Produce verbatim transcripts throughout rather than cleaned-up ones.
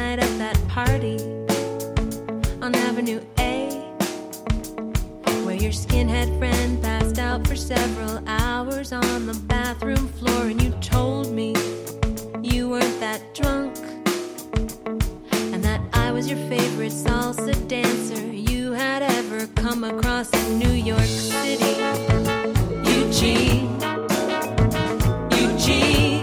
night at that party on Avenue A, where your skinhead friend passed out for several hours on the bathroom floor, and you told me you weren't that drunk, and that I was your favorite salsa dancer you had ever come across in New York City. Eugene, Eugene,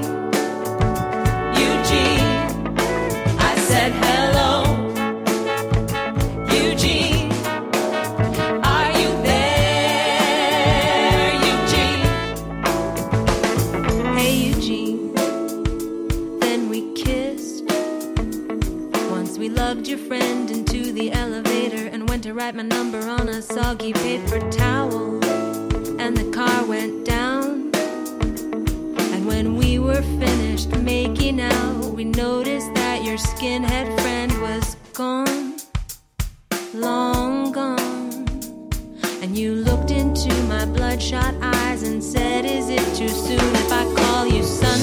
Eugene, I said hello. Eugene, are you there, Eugene? Hey, Eugene, then we kissed. Once we lugged your friend into the elevator and went to write my number on a soggy paper towel, and the car went down. And when we were finished making out, we noticed that your skinhead friend was gone, long gone. And you looked into my bloodshot eyes and said, is it too soon if I call you son?